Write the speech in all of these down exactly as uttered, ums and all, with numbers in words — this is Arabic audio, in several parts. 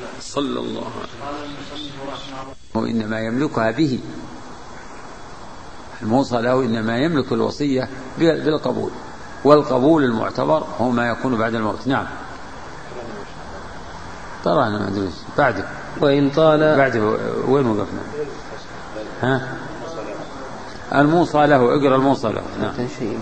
صلى الله عليه وسلم. وإنما يملكها به، الموصى له إنما يملك الوصية بالقبول، والقبول المعتبر هو ما يكون بعد الموت. نعم. ترى أنا ما أدري بعده. وإن طال بعده وين وقفنا؟ ها؟ الموصى له، اقرأ الموصى له. نعم.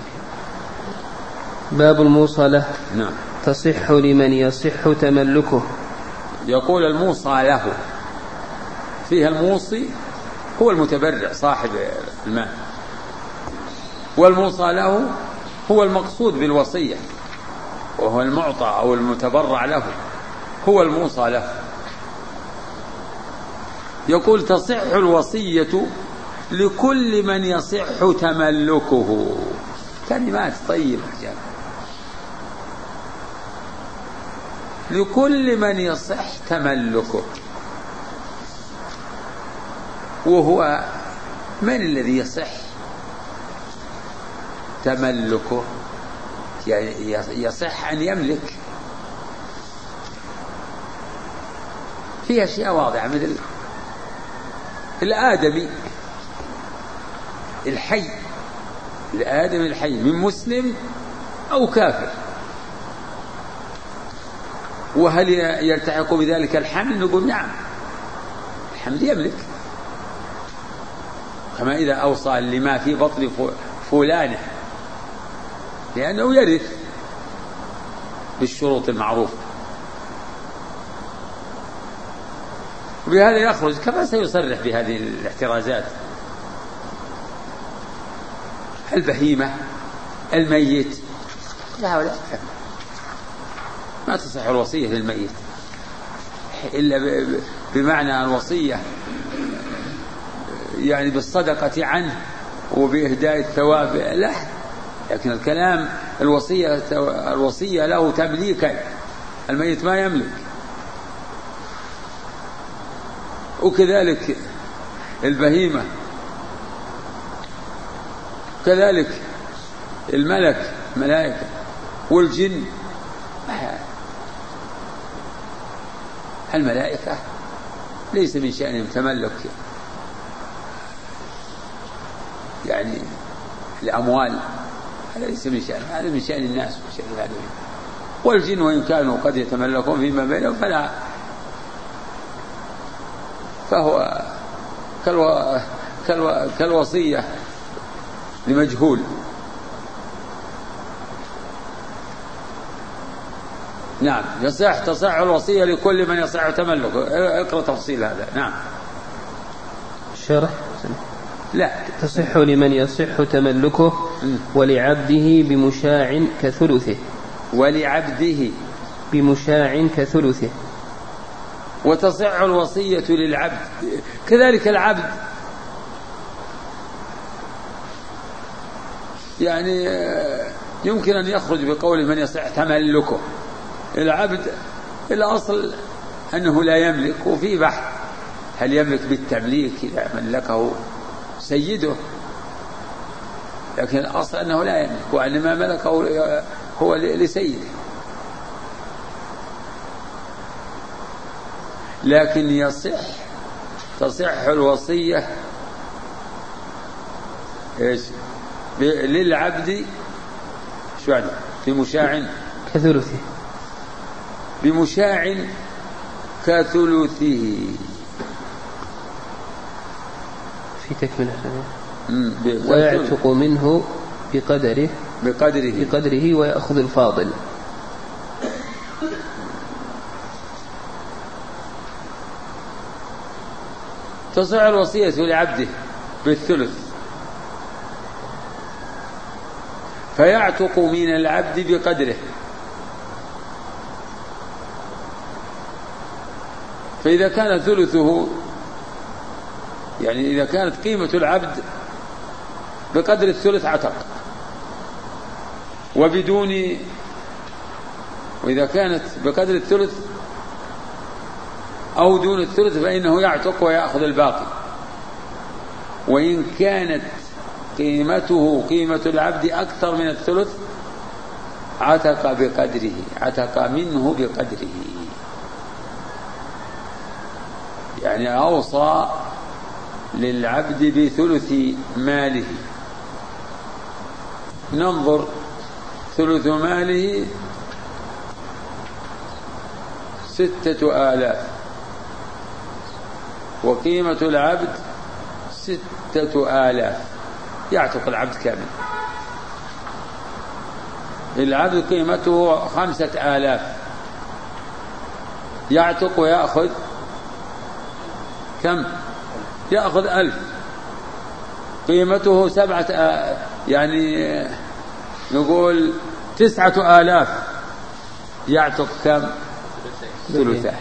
باب الموصى له. نعم. تصح لمن يصح تملكه. يقول الموصى له، فيها الموصي هو المتبرع صاحب المال، والموصى له هو المقصود بالوصية، وهو المعطى أو المتبرع له، هو الموصى له. يقول تصح الوصية لكل من يصح تملكه. كلمات طيبة جدا. لكل من يصح تملكه، وهو من الذي يصح تملكه؟ يعني يصح أن يملك. في أشياء واضحة مثل الآدمي الحي، الآدمي الحي من مسلم أو كافر، وهل يلتحق بذلك الحمل؟ نقول نعم، الحمل يملك، كما إذا أوصى لما في بطن فلانه، لأنه يرث بالشروط المعروفة. وبهذا يخرج كما سيصرح بهذه الاحترازات البهيمة، الميت، لا ولا ما تصح الوصية للميت إلا بمعنى الوصية يعني بالصدقة عنه وبإهداء الثواب له، لكن الكلام الوصية الوصية له تمليكا، الميت ما يملك. وكذلك البهيمة، كذلك الملك ملائكة والجن. الملائكة ليس من شأنهم تملك يعني الأموال، هذا ليس من شأن، هذا من شأن الناس وشأن العالمين. والجن وإن كانوا قد يتملكون فيما بينهم فلا، فهو كالو... كالو... كالوصية لمجهول. نعم. يصح تصح الوصية لكل من يصح تملكه. اقرأ تفصيل هذا. نعم. الشرح لا تصح لمن يصح تملكه ولعبده بمشاع كثلثه، ولعبده بمشاع كثلثه. وتصح الوصية للعبد كذلك. العبد يعني يمكن أن يخرج بقول من يصح تملكه. العبد الأصل أنه لا يملك، وفي بحث هل يملك بالتمليك إذا ملكه سيده، لكن الأصل أنه لا يملك، وإنما ملكه هو لسيده. لكن يصح تصح الوصية إيش للعبد شو يعني بمشاع كثلثه، بمشاع كثلثه في تكملة. ويعتق منه بقدره بقدره بقدره ويأخذ الفاضل. تصح الوصية لعبده بالثلث، فيعتق من العبد بقدره. فإذا كان ثلثه يعني إذا كانت قيمة العبد بقدر الثلث عتق، وبدون، وإذا كانت بقدر الثلث أو دون الثلث فإنه يعتق ويأخذ الباقي. وإن كانت قيمته قيمة العبد أكثر من الثلث عتق بقدره، عتق منه بقدره. يعني أوصى للعبد بثلث ماله. ننظر، ثلث ماله ستة آلاف، وقيمة العبد ستة آلاف، يعتق العبد كامل. العبد قيمته خمسة آلاف، يعتق ويأخذ كم؟ يأخذ ألف. قيمته سبعة آلاف، يعني نقول تسعة آلاف، يعتق كم؟ ثلثه.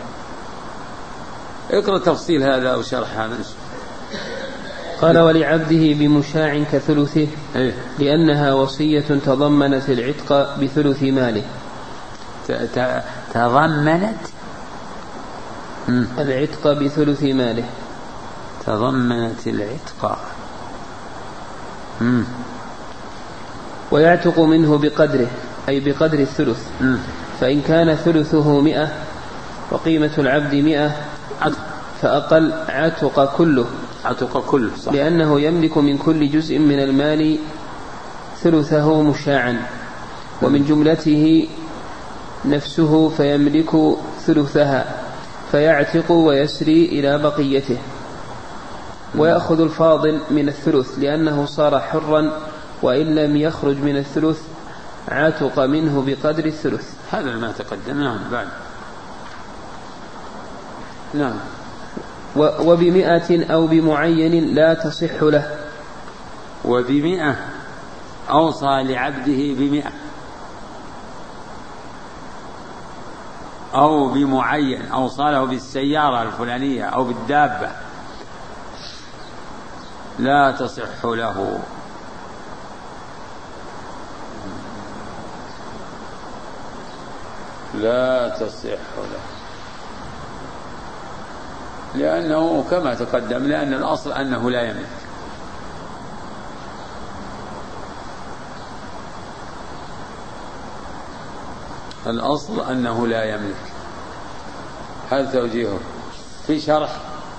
اقرأ تفصيل هذا وشرح هذا. قال: ولعبده بمشاع كثلثه، إيه؟ لأنها وصية تضمنت العتق بثلث ماله. تضمنت العتق بثلث ماله. تضمنت العتق. مم. ويعتق منه بقدره، أي بقدر الثلث. مم. فإن كان ثلثه مئة وقيمة العبد مئة فأقل عتق كله. عتق كله، صح. لأنه يملك من كل جزء من المال ثلثه مشاعا، ومن جملته نفسه فيملك ثلثها، فيعتق ويسري إلى بقيته. ويأخذ الفاضل من الثلث لأنه صار حرا، وإن لم يخرج من الثلث عتق منه بقدر الثلث. هذا ما تقدم. نعم. بعد. نعم. وبمئة أو بمعين لا تصح له. وبمئة، أوصى لعبده بمئة، أو بمعين، أوصى له بالسيارة الفلانية أو بالدابة، لا تصح له. لا تصح له، لأنه كما تقدم، لأن الأصل أنه لا يملك. الأصل أنه لا يملك. هذا توجيهه في شرح.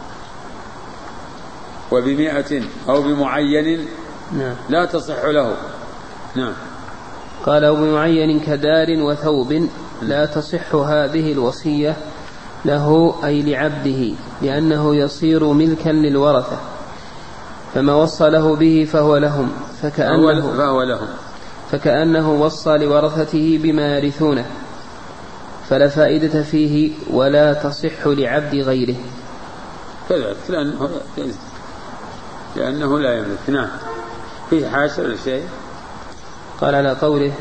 وبمئة أو بمعين نعم. لا تصح له. نعم. قال: وبمعين كدار وثوب لا تصح هذه الوصية له، أي لعبده، لأنه يصير ملكا للورثة، فما وصى له به فهو لهم، فكأنه, فهو لهم فكأنه وصى لورثته بما يرثونه، فلا فائدة فيه ولا تصح لعبد غيره. كذلك، لأنه, لأنه لا يملك. نعم. فيه حاشر الشيء. قال: على قوله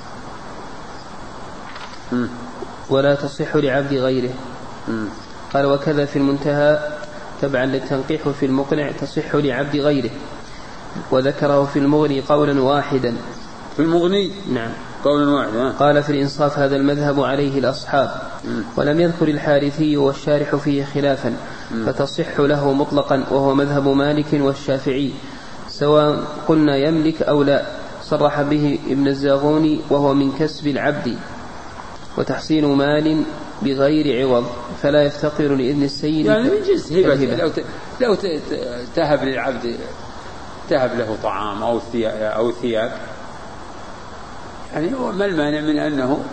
م. ولا تصح لعبد غيره. م. قال: وكذا في المنتهى تبعا للتنقيح في المقنع تصح لعبد غيره، وذكره في المغني قولا واحدا. في المغني نعم قولا واحدا. قال: في الإنصاف هذا المذهب عليه الأصحاب، م. ولم يذكر الحارثي والشارح فيه خلافا، م. فتصح له مطلقا، وهو مذهب مالك والشافعي، سواء قلنا يملك أو لا. صرح به ابن الزاغوني، وهو من كسب العبد وتحصيل مال بغير عوض، فلا يفتقر لإذن السيد. يعني من جنس هبة. لو لو تهب للعبد، تهب له طعام أو ثياب أو ثياب، يعني ما المانع من أنه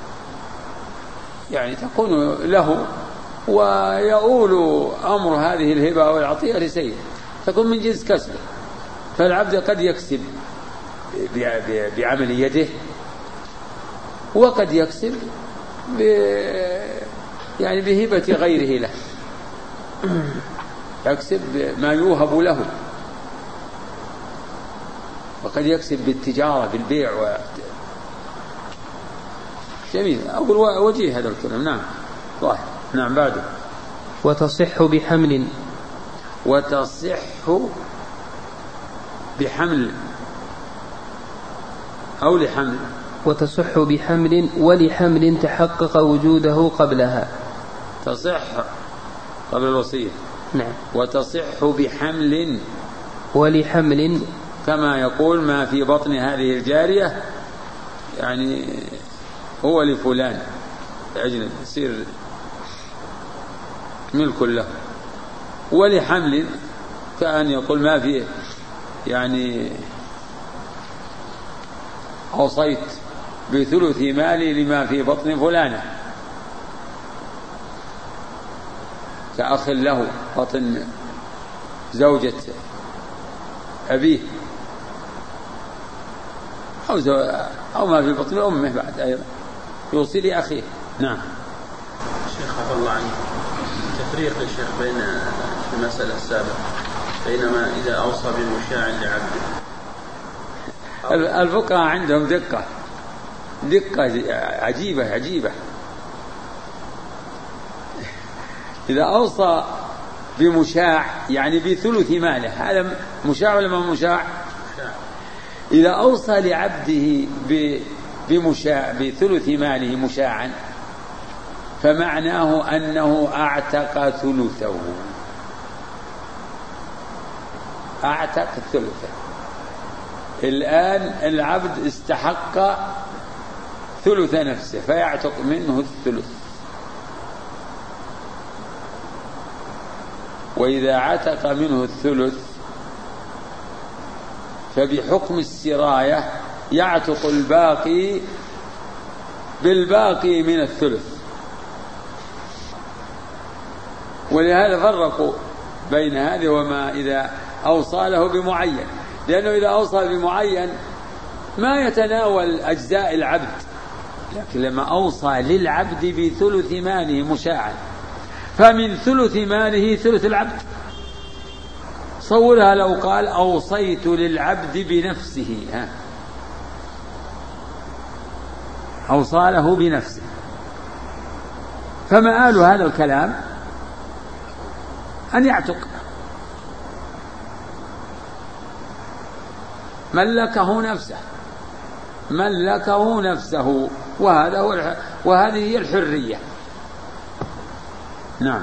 يعني تكون له، ويؤول أمر هذه الهبة أو العطية لسيد، تكون من جنس كسبه. فالعبد قد يكسب بعمل يده، وقد يكسب ب يعني بهبة غيره له، يكسب ما يوهب له، وقد يكسب بالتجارة بالبيع و... جميل. أقول وجيه هذا الكلام. نعم. طيب. نعم. بعده. وتصح بحمل. وتصح بحمل أو لحمل. وتصح بحمل ولحمل تحقق وجوده قبلها. تصح قبل الوصية. نعم. وتصح بحمل ولحمل، كما يقول ما في بطن هذه الجارية يعني هو لفلان، أجل يصير ملك له. ولحمل كأن يقول ما فيه يعني أوصيت بثلث مالي لما في بطن فلانة، كأخ له بطن زوجة أبيه أو, أو ما في بطن أمه بعد أيضا يوصي لأخيه. نعم. الشيخ عفى الله عنه، تفريق الشيخ بين المسألة السابقة بينما إذا أوصى بمشاع لعبده. الفقهاء عندهم دقة دقة عجيبة عجيبة. إذا أوصى بمشاع يعني بثلث ماله، هذا مشاع ولا ما مشاع؟ إذا أوصى لعبده بمشاع بثلث ماله مشاعا فمعناه أنه أعتق ثلثه، أعتق ثلثه. الآن العبد استحق ثلث نفسه فيعتق منه الثلث، وإذا عتق منه الثلث فبحكم السراية يعتق الباقي بالباقي من الثلث. ولهذا فرقوا بين هذا وما إذا أوصى له بمعين، لأنه إذا أوصى بمعين ما يتناول أجزاء العبد، لكن لما أوصى للعبد بثلث ماله مشاعا فمن ثلث ماله ثلث العبد. صورها لو قال أوصيت للعبد بنفسه، ها أوصى له بنفسه، فمآل هذا الكلام أن يعتق، ملكه نفسه ملكه نفسه وهذا هو وهذه هي الحرية. نعم.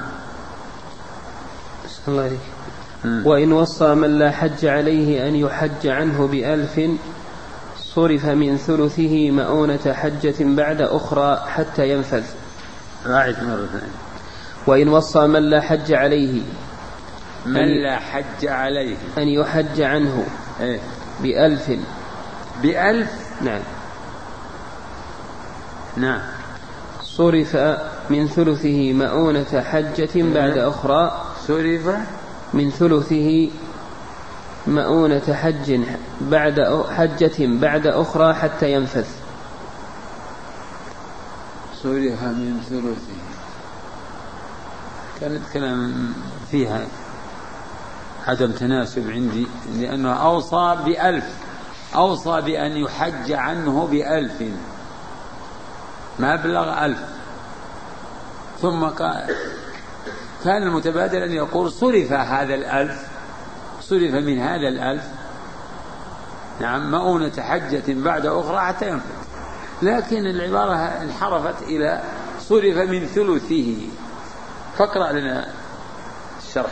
الله عليك. وإن وصى من لا حج عليه أن يحج عنه بألف صرف من ثلثه مؤونة حجة بعد أخرى حتى ينفذ. راعت مرة ثانية. وإن وصى من لا حج عليه من لا حج عليه أن يحج عنه إيه؟ بألف بألف. نعم نعم. صرف من ثلثه مؤونة حجة بعد أخرى. صرف من ثلثه مؤونة حج بعد حجة بعد أخرى حتى ينفذ. صرف من ثلثه كانت كلام فيها عدم تناسب عندي، لأنه أوصى بألف، أوصى بأن يحج عنه بألف، ما بلغ ألف، ثم قال كان المتبادل أن يقول صرف هذا الألف، صرف من هذا الألف نعم مؤونة حجة بعد أخرى حتى ينفذ، لكن العبارة انحرفت إلى صرف من ثلثه. فاقرأ لنا الشرح.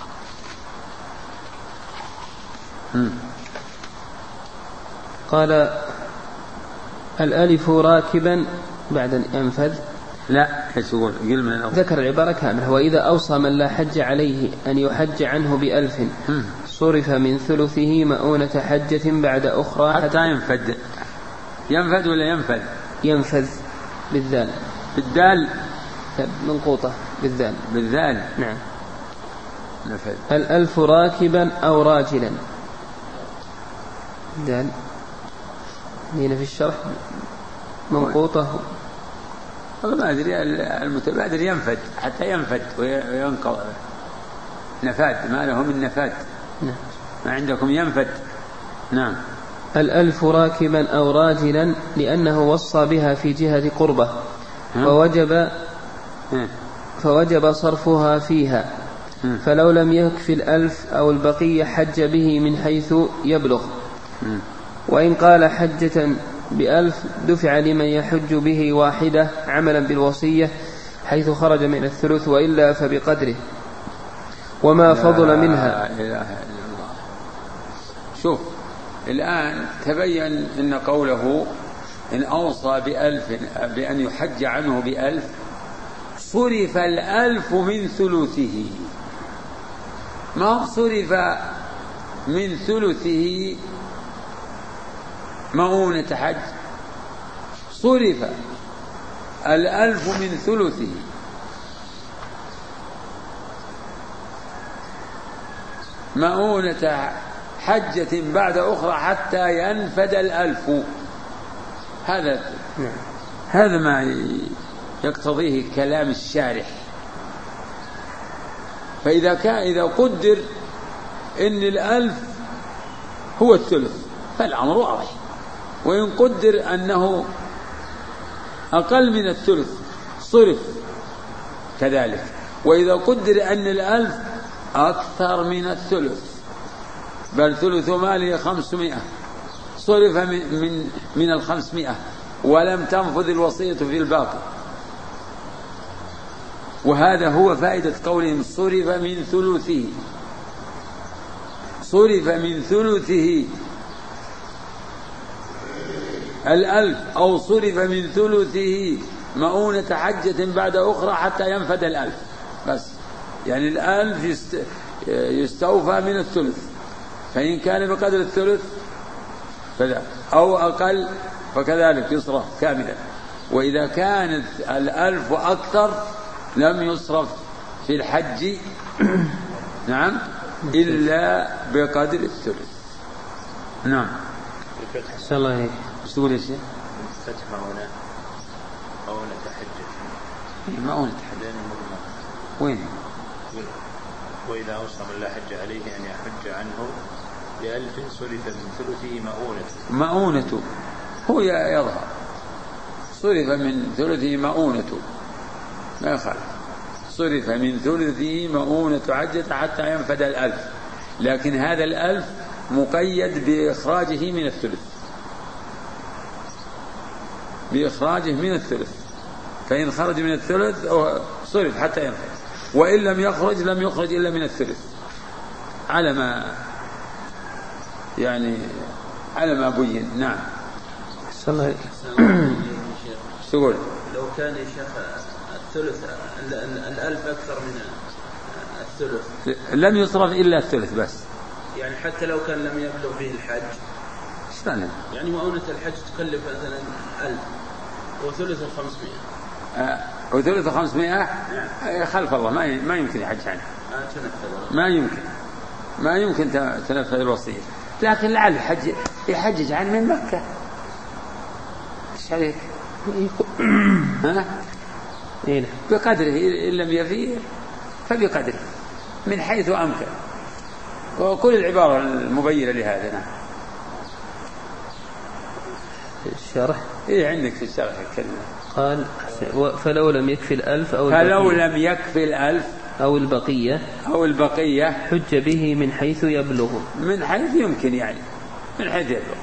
قال الألف راكبا بعد أن ينفذ. لا ايش يقول؟ قل من الأول. ذكر العبارة كاملة. وإذا أوصى من لا حج عليه أن يحج عنه بألف صرف من ثلثه مؤونة حجة بعد أخرى حتى, حتى ينفذ. ينفذ ولا ينفذ؟ ينفذ بالذال. بالدال منقوطة بالذال. بالذال نعم. نفذ. الألف راكبا أو راجلا. دال هنا في الشرح منقوطة. والله ما أدري، المتبادر ينفد حتى ينفد وينقض نفاد، ما له من نفاد. نعم. ما عندكم ينفد. نعم. الألف راكبا أو راجلا لأنه وصى بها في جهة قربة فوجب فوجب صرفها فيها، فلو لم يكفي الألف أو البقية حج به من حيث يبلغ. وإن قال حجة بألف دفع لمن يحج به واحدة عملا بالوصية حيث خرج من الثلث، وإلا فبقدره وما فضل منها. لا إله إلا الله. شوف الآن تبين أن قوله إن أوصى بألف بأن يحج عنه بألف صرف الألف من ثلثه، ما صرف من ثلثه مؤونة حج، صرف الألف من ثلثه، مؤونة حجة بعد أخرى حتى ينفد الألف. هذا هذا ما يقتضيه كلام الشارح. فإذا كان إذا قدر إن الألف هو الثلث فالأمر واضح، وإن قدر أنه أقل من الثلث صرف كذلك، وإذا قدر أن الألف أكثر من الثلث بل ثلث ماله خمسمائة صرف من, من, من الخمسمائة ولم تنفذ الوصية في الباقي. وهذا هو فائدة قولهم صرف من ثلثه، صرف من ثلثه الألف أو صرف من ثلثه مؤونة حجة بعد أخرى حتى ينفد الألف بس. يعني الألف يستوفى من الثلث، فإن كان بقدر الثلث فلا أو أقل فكذلك يصرف كاملا. وإذا كانت الألف أكثر لم يصرف في الحج نعم إلا بقدر الثلث. نعم. صلى الله عليه وسلم. تقول يا شيخ؟ فتح مؤونة مؤونة حجة. مؤونة حجة وين؟ وإذا أوصى من لا حج عليه أن يحج عنه بألف صرف من ثلثه مؤونة. مؤونة هو يظهر صرف من ثلثه مؤونة ما يخالف، صرف من ثلثه مؤونة حجة حتى ينفد الألف، لكن هذا الألف مقيد بإخراجه من الثلث، بإخراجه من الثلث، فإن خرج من الثلث صرف حتى ينفد، وإن لم يخرج لم يخرج إلا من الثلث على ما يعني على ما بين. نعم. صلى الله عليه تقول لو كان يا شيخ الثلث الألف أكثر من الثلث لم يصرف إلا الثلث بس، يعني حتى لو كان لم يبلغ فيه الحج استنى. يعني مؤونة الحج تكلف مثلا ألف وثلث الخمسمائة آه وثلث خمسمائة خلف الله ما ما يمكن يحج عنه، ما يمكن ما يمكن تنفذ الوصية، لكن لعل الحج يحجج عنه من مكة. ايش عليك؟ ها؟ بقدره إن لم يفيه فبقدره من حيث أمكن، وكل العبارة المبينة لهذا. نعم. الشرح إيه عندك في الشرح الكلمة قال فلو لم يكفي الألف أو فلو لم يكفي الألف أو البقية أو البقية حج به من حيث يبلغ، من حيث يمكن، يعني من حيث يبلغ.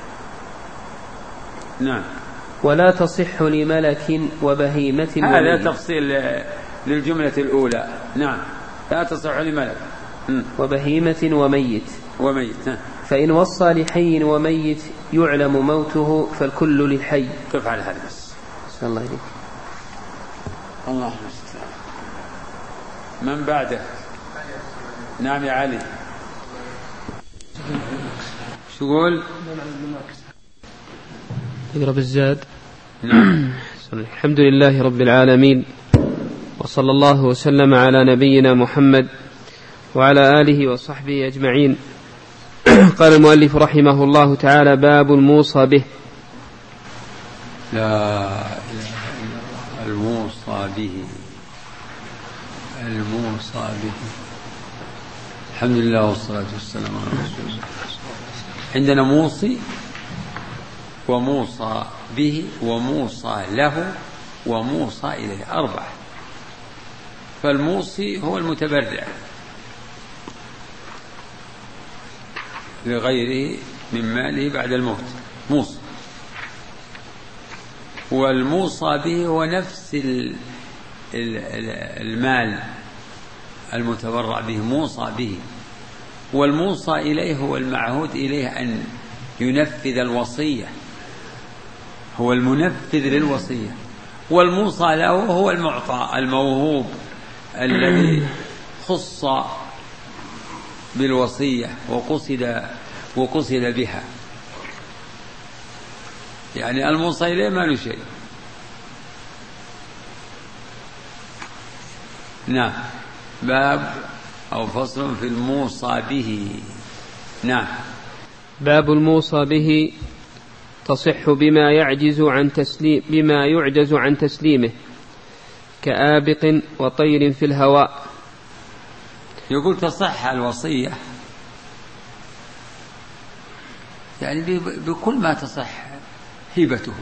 نعم. ولا تصح لملك وبهيمة. هذا تفصيل للجملة الأولى. نعم. لا تصح لملك وبهيمة وميت وميت. فإن وصى لحي وميت يعلم موته فالكل للحي. كيف على هذا بس؟ صلى الله عليه. الله المستعان. من بعده؟ نعم يا علي. شو قول؟ اقرب الزاد. نعم. الحمد لله رب العالمين، وصلى الله وسلم على نبينا محمد وعلى آله وصحبه أجمعين. قال المؤلف رحمه الله تعالى: باب الموصى به. لا الموصى به، الموصى به. الحمد لله والصلاة والسلام على رسول الله. عندنا موصي وموصى به وموصى له وموصى إليه، أربعة. فالموصي هو المتبرع لغيره من ماله بعد الموت، موصي. والموصى به هو نفس المال المتبرع به، موصى به. والموصى إليه هو المعهود إليه أن ينفذ الوصية، هو المنفذ للوصية. والموصى له هو المعطى الموهوب الذي خص بالوصية وقصد وقصد بها، يعني الموصى إليه ما له شيء. نعم. باب أو فصل في الموصى به. نعم. باب الموصى به تصح بما يعجز عن تسليم بما يعجز عن تسليمه كآبق وطير في الهواء. يقول تصح الوصية يعني بكل ما تصح هبته،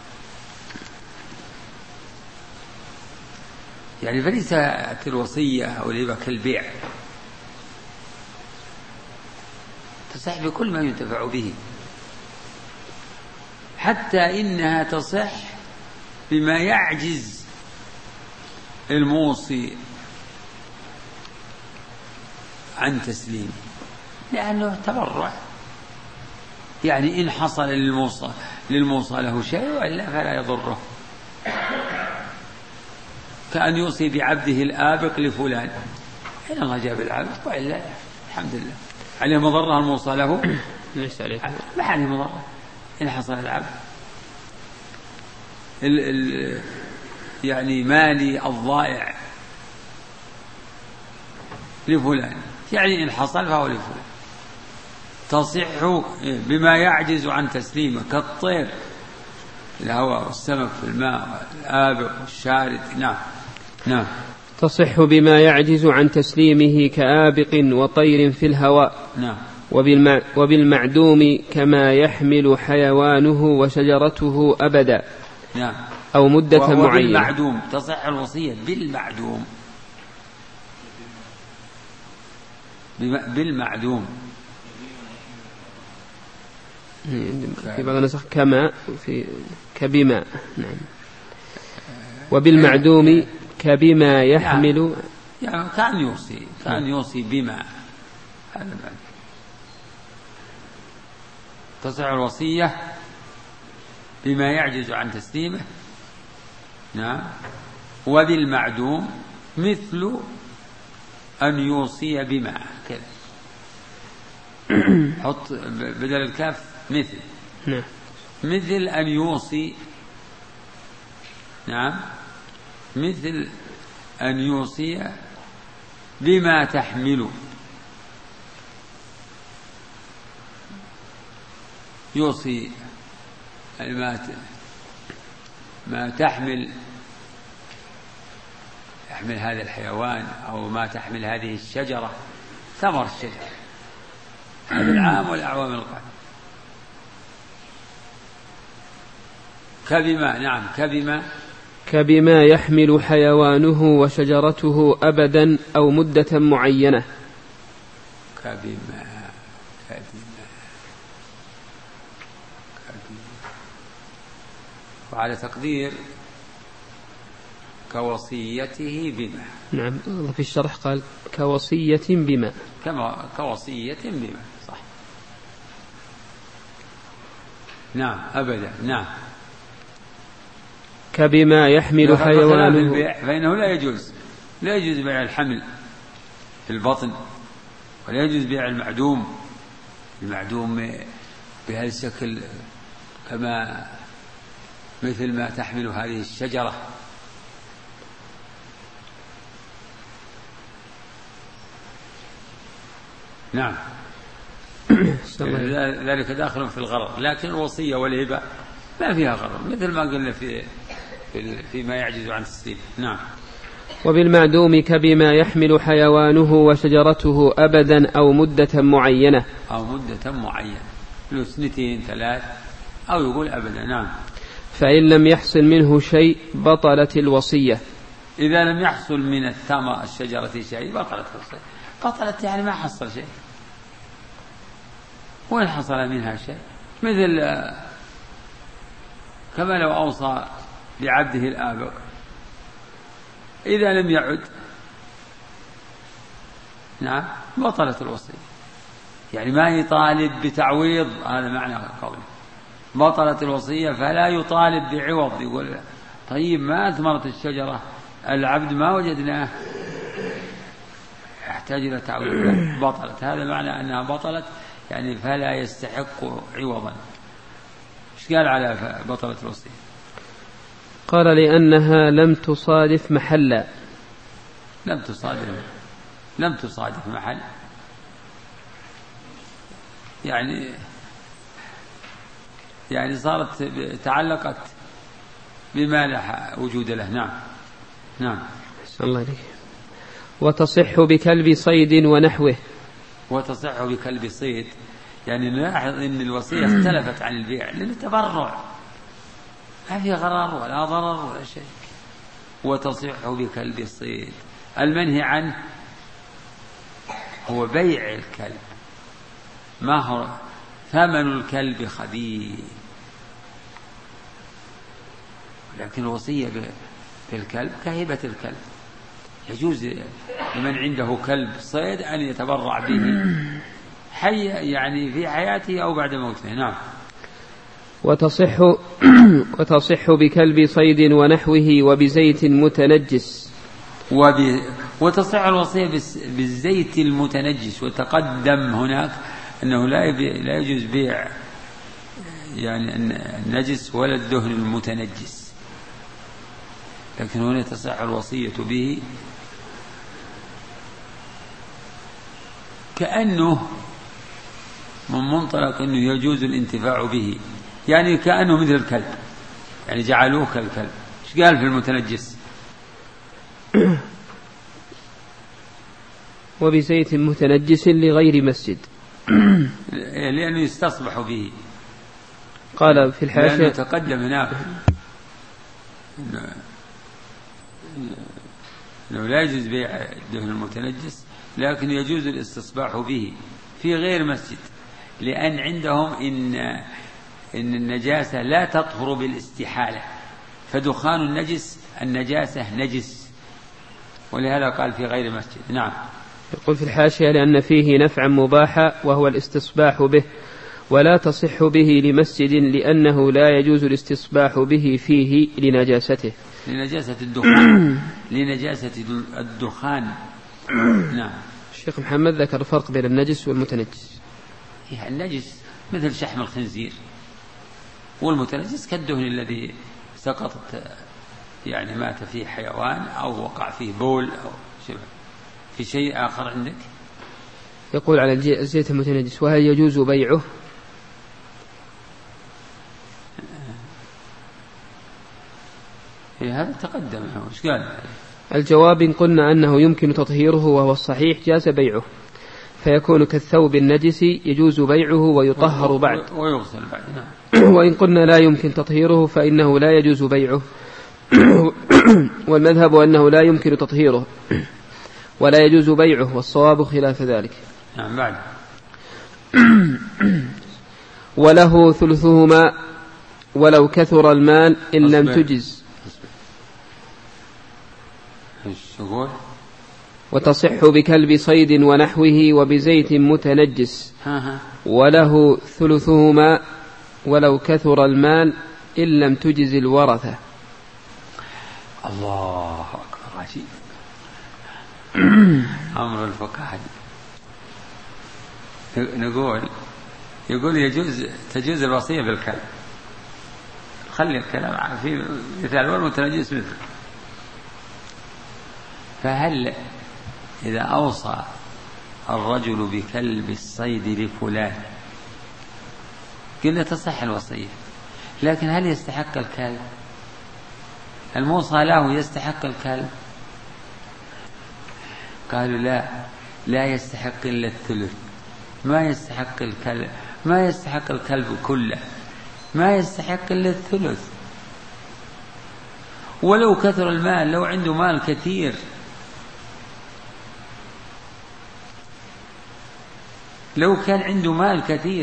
يعني فليست الوصية أو الهبة كالبيع، تصح بكل ما ينتفع به، حتى إنها تصح بما يعجز الموصي عن تسليمه، لأنه تبرع، يعني إن حصل للموصى للموصى له شيء وإلا فلا يضره، كأن يوصي بعبده الآبق لفلان، إن الله جاب العبد وإلا الحمد لله عليه مضرة الموصى له ليس عليه ما عليه مضرة إن حصل العبد. ال ال يعني مالي الضائع لفلان، يعني إن حصل فهو لفلان. تصح بما يعجز عن تسليمه كالطير الهواء والسمك في الماء والآبق والشارد. نعم. نعم. تصح بما يعجز عن تسليمه كآبق وطير في الهواء. نعم. وبالمع وبالمعدوم كما يحمل حيوانه وشجرته أبدا. نعم. أو مدة معينة. وبالمعدوم تصح الوصية بالمعدوم، بالمعدوم في بعض النسخ كما في كبما. نعم. وبالمعدوم كبما يحمل، يعني, يعني كان يوصي كان يوصي بما، هذا المعنى. تصح الوصية بما يعجز عن تسليمه. نعم. وبالمعدوم مثل أن يوصي بما، كذا حط بدل الكاف مثل. نعم. مثل أن يوصي. نعم. مثل أن يوصي بما تحمل، يوصي ما ما تحمل يحمل هذا الحيوان أو ما تحمل هذه الشجرة، ثمر الشجرة، هذا العام والأعوام القادمة. كبما. نعم. كبما كبما يحمل حيوانه وشجرته أبدا أو مدة معينة. كبما كبما كبما وعلى تقدير كوصيته بما. نعم. في الشرح قال كوصية بما، كما كوصية بما، صح. نعم. أبدا. نعم. كبما يحمل حيوانه، فإنه لا يجوز لا يجوز بيع الحمل في البطن، ولا يجوز بيع المعدوم المعدوم بهذا الشكل، كما مثل ما تحمل هذه الشجرة. نعم. ذلك داخل في الغرض، لكن الوصية والهبة ما فيها غرض، مثل ما قلنا في فيما يعجز عن تسليم. نعم. وبالمعدوم كبما يحمل حيوانه وشجرته أبدا أو مدة معينة، أو مدة معينة له سنتين ثلاث أو يقول أبدا. نعم. فإن لم يحصل منه شيء بطلت الوصية. إذا لم يحصل من الثمر الشجرة شيء بطلت الوصية. بطلت يعني ما حصل شيء. وإن حصل منها شيء مثل كما لو أوصى بعبده الآبق، إذا لم يعد نعم بطلت الوصية، يعني ما يطالب بتعويض، هذا معنى قوله بطلت الوصية، فلا يطالب بعوض. يقول طيب ما أثمرت الشجرة، العبد ما وجدناه تحتاج إلى تعويض بطلت. هذا معنى أنها بطلت يعني فلا يستحق عوضا. إيش قال على بطلة الوصية؟ قال لأنها لم تصادف محلا. لم تصادف لم تصادف محل يعني يعني صارت تعلقت بما لا وجود له. نعم نعم. صلى الله عليه. وتصح بكلب صيد ونحوه. وتصح بكلب صيد يعني نلاحظ أن الوصية اختلفت عن البيع للتبرع، ما في غرر ولا ضرر ولا شيء. وتصح بكلب صيد. المنهي عنه هو بيع الكلب، ما هو ثمن الكلب خبيث، لكن الوصية بالكلب كهبة الكلب، يجوز لمن عنده كلب صيد أن يتبرع به حي يعني في حياته أو بعد موته. نعم. وتصح وتصح بكلب صيد ونحوه وبزيت متنجس. وب... وتصح الوصية بالزيت المتنجس. وتقدم هناك أنه لا يبي... لا يجوز بيع يعني النجس ولا الدهن المتنجس، لكن هنا تصح الوصية به كأنه من منطلق أنه يجوز الانتفاع به، يعني كأنه مثل الكلب، يعني جعلوه كالكلب. ايش قال في المتنجس؟ وبزيت متنجس لغير مسجد لأنه يستصبح به. قال في الحاشية لأنه تقدم هناك أنه لا يجوز بيع الدهن المتنجس، لكن يجوز الاستصباح به في غير مسجد، لأن عندهم إن إن النجاسة لا تطهر بالاستحالة، فدخان النجس النجاسة نجس، ولهذا قال في غير مسجد. نعم. يقول في الحاشية لأن فيه نفعا مباحا وهو الاستصباح به، ولا تصح به لمسجد لأنه لا يجوز الاستصباح به فيه لنجاسته لنجاسة الدخان لنجاسة الدخان. نعم. الشيخ محمد ذكر الفرق بين النجس والمتنجس. النجس مثل شحم الخنزير، والمتنجس كالدهن الذي سقطت يعني مات فيه حيوان أو وقع فيه بول أو شبه. في شيء آخر عندك؟ يقول على الزيت المتنجس وهل يجوز بيعه؟ إيه هذا تقدم. إيش قال؟ الجواب إن قلنا أنه يمكن تطهيره وهو الصحيح جاز بيعه، فيكون كالثوب النجس يجوز بيعه ويطهر بعد ويغسل بعد. وإن قلنا لا يمكن تطهيره فإنه لا يجوز بيعه والمذهب أنه لا يمكن تطهيره ولا يجوز بيعه، والصواب خلاف ذلك. نعم. بعد. وله ثلثهما ولو كثر المال إن لم تجز. وتصح بكلب صيد ونحوه وبزيت متنجس وله ثلثهما ولو كثر المال إن لم تجز الورثة. الله أكبر. عجيب أمر الفقهاء. نقول يقول يجوز تجوز الوصية بالكلب، خلي الكلام في مثال والمتنجس مثل. فهل إذا أوصى الرجل بكلب الصيد لفلان قلنا تصح الوصية، لكن هل يستحق الكلب؟ الموصى له يستحق الكلب؟ قالوا لا، لا يستحق إلا الثلث، ما يستحق الكلب ما يستحق الكلب كله، ما يستحق إلا الثلث. ولو كثر المال، لو عنده مال كثير، لو كان عنده مال كثير،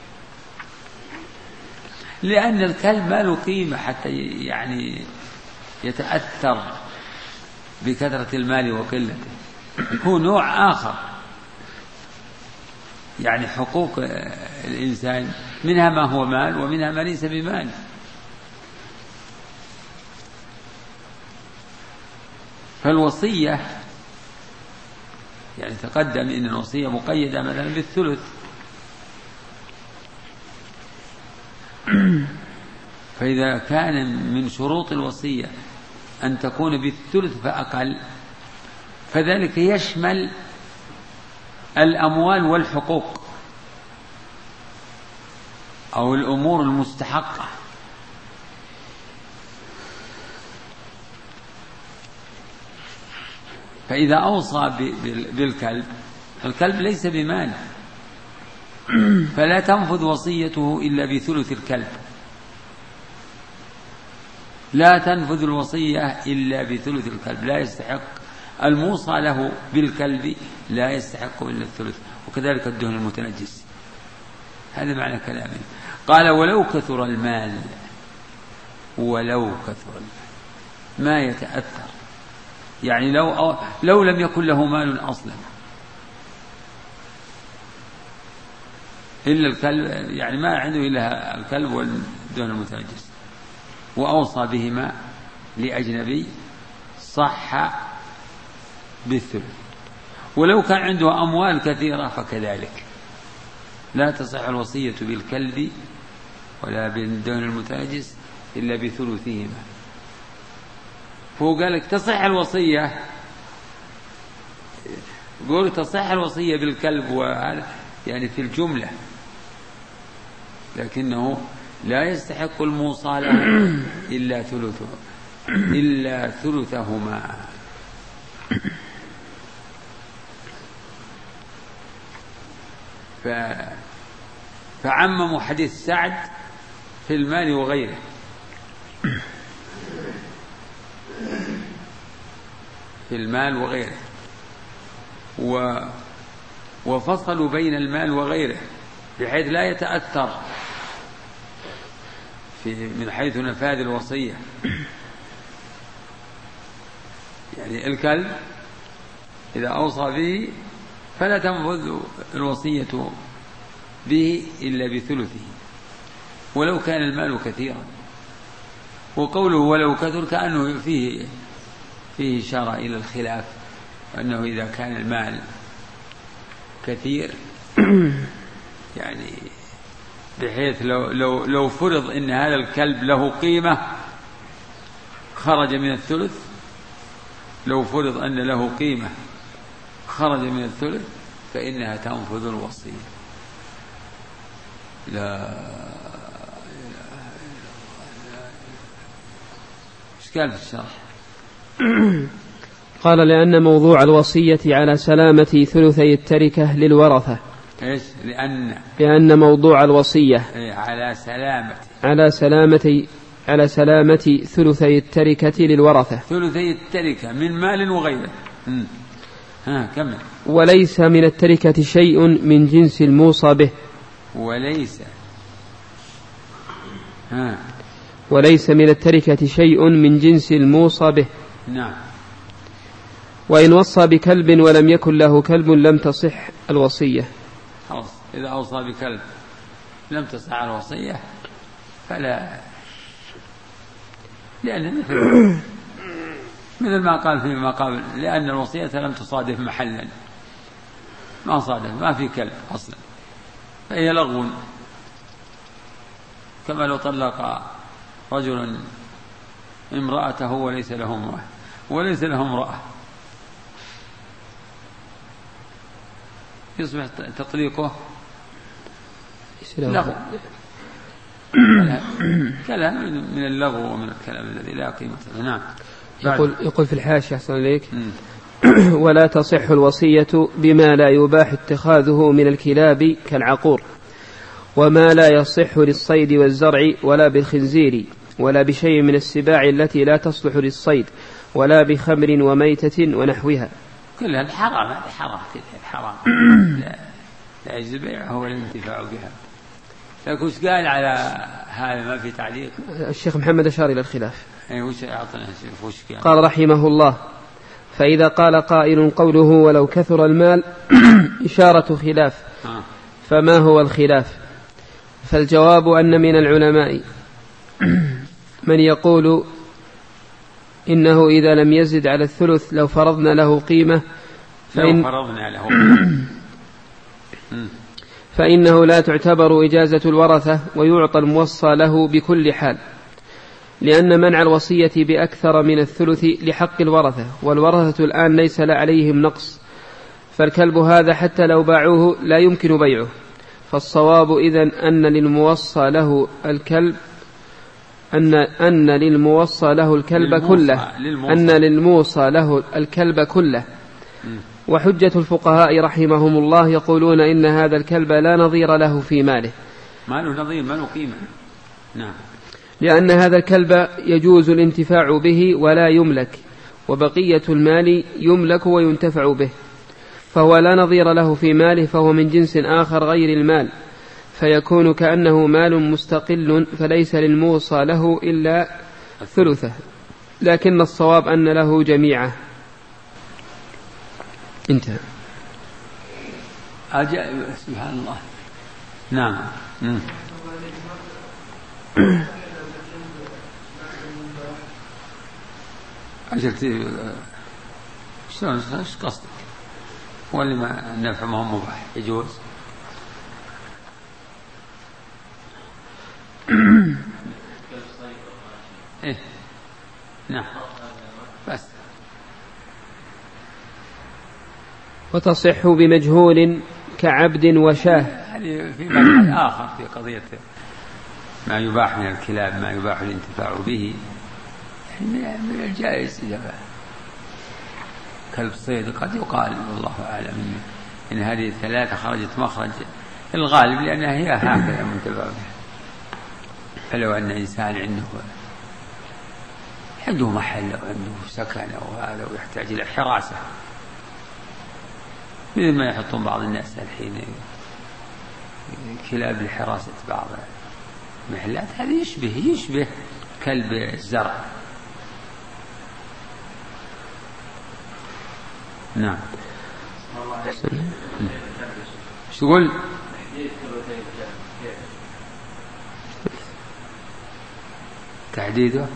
لأن الكلب ما له قيمة حتى يعني يتأثر بكثرة المال وقلته، هو نوع آخر. يعني حقوق الإنسان منها ما هو مال ومنها ما ليس بمال. فالوصية يعني تقدم إن الوصية مقيدة مثلا بالثلث، فإذا كان من شروط الوصية أن تكون بالثلث فأقل، فذلك يشمل الأموال والحقوق أو الأمور المستحقة. فإذا أوصى بالكلب، الكلب ليس بمال، فلا تنفذ وصيته إلا بثلث الكلب، لا تنفذ الوصية إلا بثلث الكلب، لا يستحق الموصى له بالكلب لا يستحق إلا الثلث، وكذلك الدهن المتنجس. هذا معنى كلامه. قال ولو كثر المال، ولو كثر المال ما يتأثر، يعني لو, لو لم يكن له مال أصلا إلا الكلب، يعني ما عنده إلا الكلب والدهن المتنجس، وأوصى بهما لأجنبي صح بالثلث. ولو كان عنده أموال كثيرة فكذلك لا تصح الوصية بالكلب ولا بالدهن المتنجس إلا بثلثهما. فهو قال لك تصح الوصية، قول تصح الوصية بالكلب وهذا يعني في الجملة، لكنه لا يستحق الموصى له إلا ثلثه إلا ثلثهما. ف... فعمموا حديث سعد في المال وغيره، في المال وغيره، و... وفصلوا بين المال وغيره بحيث لا يتأثر في من حيث نفاذ الوصية. يعني الكلب إذا أوصى به فلا تنفذ الوصية به إلا بثلثه ولو كان المال كثيرا. وقوله ولو كثر كأنه فيه فيه إشارة إلى الخلاف، أنه إذا كان المال كثير يعني بحيث لو, لو, لو فرض إن هذا الكلب له قيمة خرج من الثلث، لو فرض أن له قيمة خرج من الثلث فإنها تنفذ الوصية. لا إشكال في الشرح. قال لأن موضوع الوصية على سلامة ثلثي التركة للورثة. إيش؟ لأن لأن موضوع الوصية على سلامة على سلامة على سلامة ثلثي التركة للورثة، ثلثي التركة من مال وغيره. ها كمل. وليس من التركة شيء من جنس الموصى به، وليس ها وليس من التركة شيء من جنس الموصى به. نعم. وإن وصى بكلب ولم يكن له كلب لم تصح الوصية. خلاص، إذا أوصى بكلب لم تصح الوصية فلا، لأن مثل مثل ما قال فيما قبل، لأن الوصية لم تصادف محلا، ما صادف، ما في كلب أصلا، فهي لغو. كما لو طلق رجل امرأته وليس له امرأة وليس له امرأة يصبح تطليقه لغو، كلام من اللغو ومن الكلام الذي لا قيمة له. نعم. يقول, يقول في الحاشية أحسن عليك ولا تصح الوصية بما لا يباح اتخاذه من الكلاب كالعقور، وما لا يصح للصيد والزرع، ولا بالخنزير، ولا بشيء من السباع التي لا تصلح للصيد، ولا بخمر وميتة ونحوها. كلها الحرام، هذا حرام، كلها الحرام لا, لا يجوز بيعها ولا الانتفاع بها. لكن وش قال على هذا؟ ما في تعليق. الشيخ محمد أشار إلى الخلاف. أي وش أعطنا وش قال؟ قال رحمه الله: فإذا قال قائل قوله ولو كثر المال إشارة خلاف، فما هو الخلاف؟ فالجواب أن من العلماء من يقول إنه إذا لم يزد على الثلث لو فرضنا له قيمة لو فرضنا له فإنه لا تعتبر إجازة الورثة ويعطى الموصى له بكل حال، لأن منع الوصية بأكثر من الثلث لحق الورثة، والورثة الآن ليس عليهم نقص، فالكلب هذا حتى لو باعوه لا يمكن بيعه. فالصواب إذن أن للموصى له الكلب أن أن للموصى له الكلب كله أن للموصى له الكلب كله. وحجة الفقهاء رحمهم الله يقولون إن هذا الكلب لا نظير له في ماله، ما له نظير ما له قيمة. نعم. لأن هذا الكلب يجوز الانتفاع به ولا يملك، وبقية المال يملك وينتفع به، فهو لا نظير له في ماله، فهو من جنس آخر غير المال، فيكون كأنه مال مستقل، فليس للموصى له إلا ثلثه، لكن الصواب أن له جميعه. انتهى. أجل. سبحان الله. نعم. أجل. شلون ايش قصدك؟ هو اللي ما النفع ما هو مباح يجوز. إيه نعم بس. وتصح بمجهول كعبد وشاه. هذه في مجال آخر في قضية ما يباح من الكلاب، ما يباح الانتفاع به من الجائز. إذا كلب صيد قد يقال والله أعلم إن هذه الثلاثة خرجت مخرج الغالب لأنها هي هكذا منتفع بها. فلو أن إنسان عنده عنده محل وعنده سكن وهذا ويحتاج إلى حراسة، مثل ما يحطون بعض الناس الحين كلاب لحراسة بعض المحلات، هذا يشبه يشبه كلب الزرع. نعم. ايش تقول؟ تحديده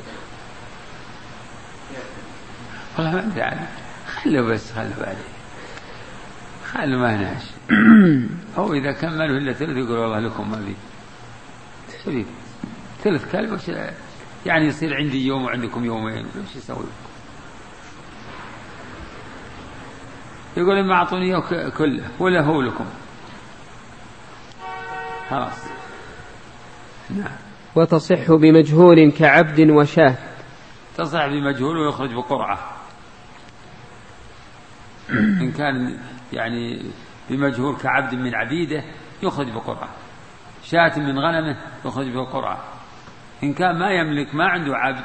والله ما ادري عنه، خلوا بس خلوا بعدين خلوا ما هناش. أو إذا كان ما له إلا ثلث يقول والله لكم ما بي ثلث كلب وش يعني يصير عندي يوم وعندكم يومين وش يسوي؟ يقول إما أعطوني كله ولا هو لكم خلاص. نعم. وتصح بمجهول كعبد وشاه. تصح بمجهول ويخرج بقرعة إن كان يعني بمجهول كعبد من عبيده يخرج بقرعة، شاة من غنمه يخرج بقرعة. إن كان ما يملك ما عنده عبد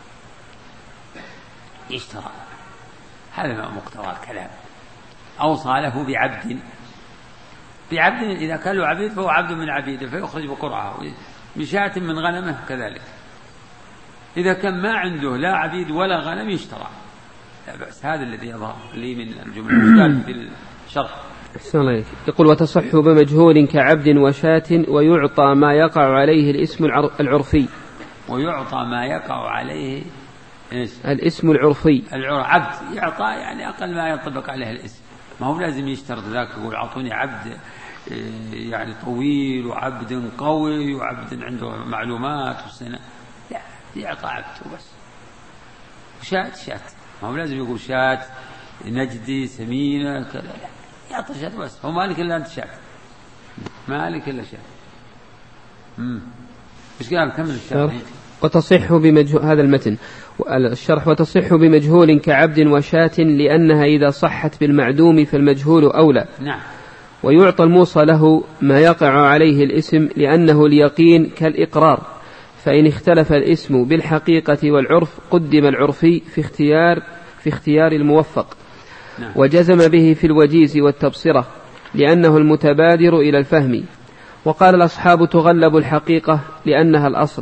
يشترى، هذا ما مقتضى الكلام. أوصى له بعبد بعبد إذا كان له عبيد فهو عبد من عبيده فيخرج بقرعة، بشاة من غنمه كذلك. إذا كان ما عنده لا عبيد ولا غنم يشترى لا بأس. هذا الذي يظهر لي من الجملة في الشرح. يقول وتصح بمجهول كعبد وشاة ويعطى ما يقع عليه الاسم العرفي. ويعطى ما يقع عليه إيش؟ الاسم العرفي. عبد يعطى يعني أقل ما ينطبق عليه الاسم، ما هو لازم يشترط ذاك يقول أعطوني عبد يعني طويل وعبد قوي وعبد عنده معلومات وسنة، لا يعطى عبد وبس. وشاة شاة، ما هو لازم يقول شاة نجدي سمينة كذا، لا يعطى شاة بس. هو مالك إلا أنت شاة، مالك إلا شاة. امم ايش قال كمل الشرح. وتصح بمجهول هذا المتن الشرح. وتصح بمجهول كعبد وشاة لأنها إذا صحت بالمعدوم فالمجهول أولى. نعم. ويعطى الموصى له ما يقع عليه الاسم لأنه اليقين كالإقرار، فإن اختلف الاسم بالحقيقة والعرف قدم العرفي في اختيار في اختيار الموفق. نعم. وجزم به في الوجيز والتبصرة لأنه المتبادر إلى الفهم. وقال الأصحاب تغلب الحقيقة لأنها الأصل.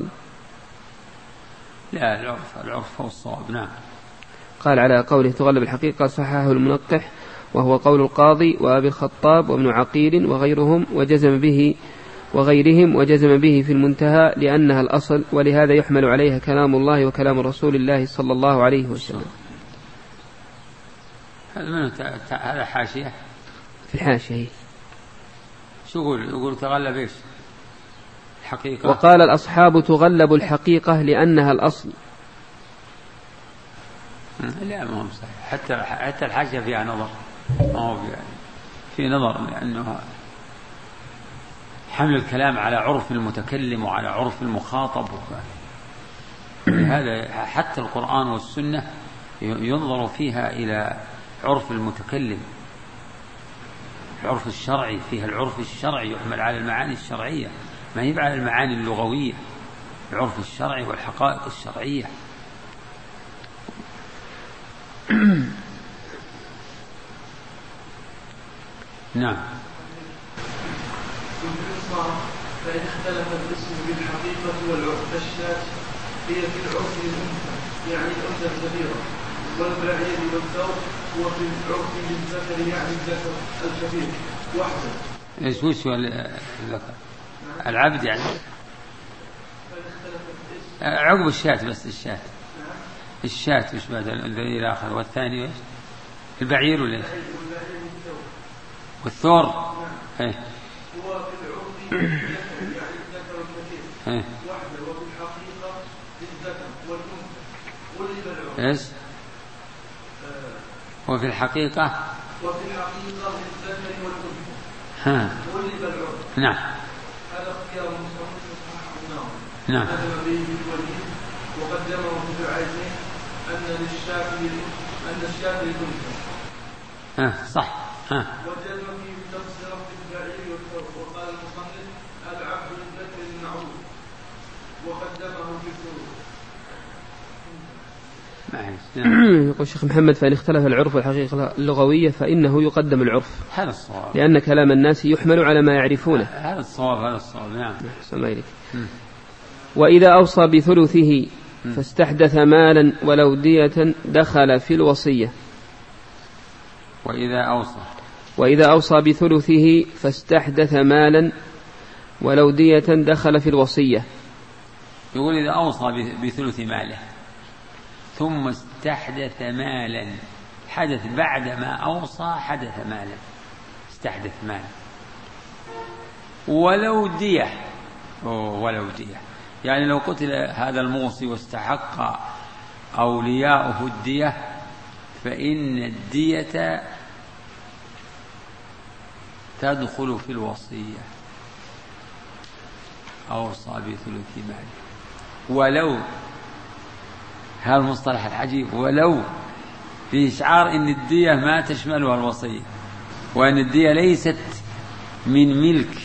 لا العرف العرف هو الصواب. نعم. قال على قوله تغلب الحقيقة صححه المنقح وهو قول القاضي وأبي الخطاب وابن عقيل وغيرهم، وجزم به وغيرهم وجزم به في المنتهى لأنها الأصل، ولهذا يحمل عليها كلام الله وكلام رسول الله صلى الله عليه وسلم. هذا حاشية في الحاشية. شو يقول؟ يقول تغلب إيش؟ الحقيقة. وقال الأصحاب تغلب الحقيقة لأنها الأصل. لا ما هو صحيح، حتى حتى الحاشية فيها نظر، ما هو في نظر، لأنه حمل الكلام على عرف المتكلم وعلى عرف المخاطب، هذا حتى القرآن والسنة ينظر فيها إلى عرف المتكلم، العرف الشرعي، فيها العرف الشرعي يحمل على المعاني الشرعية، ما هي على المعاني اللغوية، العرف الشرعي والحقائق الشرعية. نعم. فإن اختلف الاسم بالحقيقة والعرف فالشاة هي في العرف الأنثى يعني الأنثى الكبيرة، والبعير والثور هو في العرف للذكر يعني الذكر الكبير وحده. ايش وش الذكر؟ العبد يعني. عقب الشاة بس الشاة. الشاة وش بعد الذي الآخر والثاني وإيش؟ البعير ولا إيش؟ والثور. إيه. هو في العرف للذكر يعني الذكر الكبير إيه. وحده، وفي الحقيقة للذكر والأنثى ولد العرف. إيش؟ وفي الحقيقة. وفي الحقيقة للذكر والأنثى. ها. ولد العرف. نعم. هذا اختيار المصنف صححه. نعم. هذا به الوليد وقدمه في العينين أن للشافعي أن الشافعي الأنثى. ها صح. ها. وجد في تفسير البعير والثور، وقال المصنف العبد للذكر المعروف وقدمه في الثور. يقول الشيخ محمد فإن اختلف العرف والحقيقة اللغوية فإنه يقدم العرف، هذا الصواب، لأن كلام الناس يحمل على ما يعرفونه. هذا الصواب. هذا الصواب. نعم. وإذا أوصى بثلثه فاستحدث مالا ولو دية دخل في الوصية. وإذا أوصى وإذا أوصى بثلثه فاستحدث مالا ولو دية دخل في الوصية. يقول إذا أوصى بثلث ماله ثم استحدث مالا، حدث بعد ما أوصى حدث مالا، استحدث مالا ولو دية. ولو دية يعني لو قتل هذا الموصي واستحق أولياؤه الدية فإن الدية تدخل في الوصية. أوصى بثلث ماله ولو، هذا المصطلح العجيب، ولو في إشعار إن الدية ما تشملها الوصية، وأن الدية ليست من ملك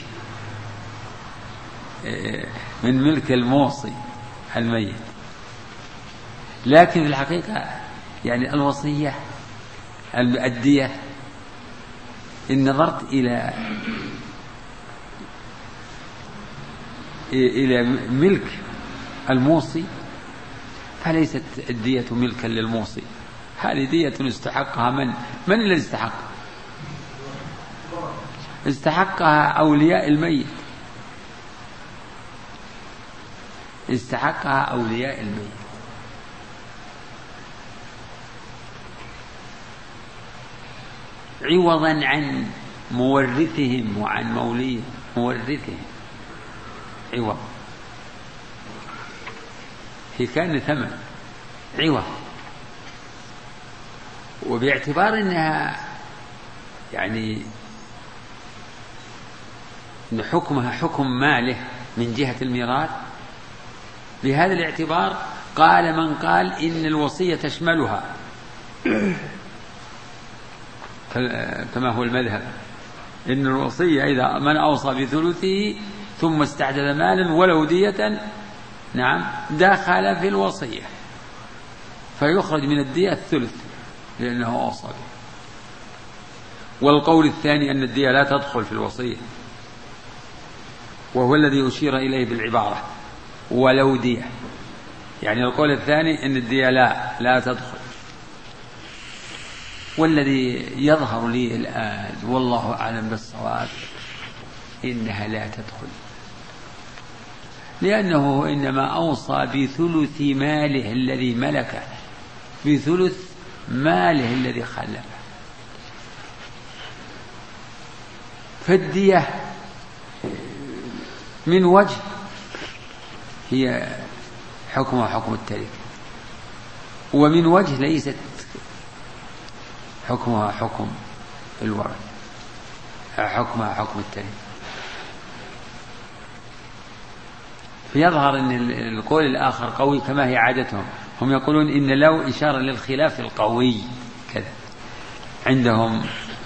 من ملك الموصي الميت، لكن في الحقيقة يعني الوصية الدية إن نظرت إلى إلى ملك الموصي فليست الدية ملكا للموصي، هذه دية استحقها من من الذي استحق؟ استحقها أولياء الميت، استحقها أولياء الميت. عوضا عن مورثهم وعن موليهم، مورثهم عوض، هي كان ثمن عوض، وباعتبار أنها يعني أن حكمها حكم ماله من جهة الميراث، بهذا الاعتبار قال من قال إن الوصية تشملها كما هو المذهب، إن الوصية إذا من أوصى بثلثه ثم استعدل مالا ولو دية نعم دخل في الوصية، فيخرج من الدية الثلث لأنه أوصى به. والقول الثاني أن الدية لا تدخل في الوصية، وهو الذي أشير إليه بالعبارة ولو دية، يعني القول الثاني أن الدية لا لا تدخل. والذي يظهر لي الآن والله أعلم بالصواب إنها لا تدخل، لأنه إنما أوصى بثلث ماله الذي ملكه، بثلث ماله الذي خلفه، فالدية من وجه هي حكمها حكم التركة، ومن وجه ليست حكمها حكم الورث، حكمها حكم التركة. فيظهر أن القول الآخر قوي كما هي عادتهم. هم يقولون إن لو إشارة للخلاف القوي كذا. عندهم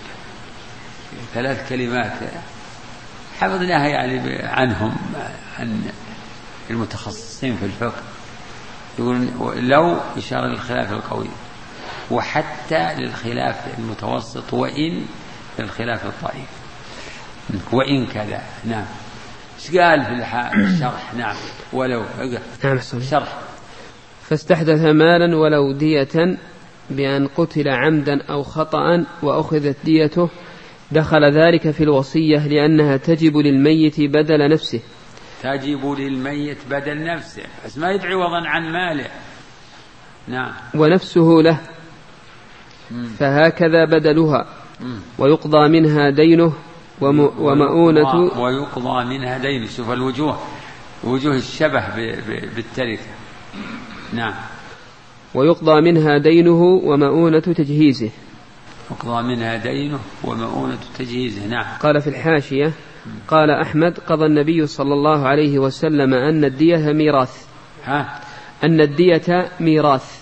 ثلاث كلمات حفظناها يعني عنهم، عن المتخصصين في الفقه، يقولون لو إشارة للخلاف القوي، وحتى للخلاف المتوسط، وإن للخلاف الضعيف، وإن كذا. نعم. ايش قال في الشرح؟ نعم. ولو نعم شرح. فاستحدث مالا ولو دية بأن قتل عمدا أو خطأ وأخذت ديته، دخل ذلك في الوصية لأنها تجب للميت بدل نفسه. تجب للميت بدل نفسه، بس ما يدعي وضا عن ماله. نعم. ونفسه له، فهكذا بدلها، ويقضى منها دينه ومؤونة. ويقضى منها دينه. شوف الوجوه، وجوه الشبه بالتركة. نعم. ويقضى منها دينه ومؤونة تجهيزه. يقضى منها دينه ومؤونة تجهيزه. نعم. قال في الحاشية: قال أحمد: قضى النبي صلى الله عليه وسلم أن الدية ميراث. ها؟ أن الدية ميراث.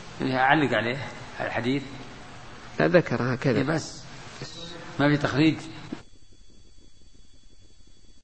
علق عليه الحديث. لا ذكر هكذا بس ما في تخريج.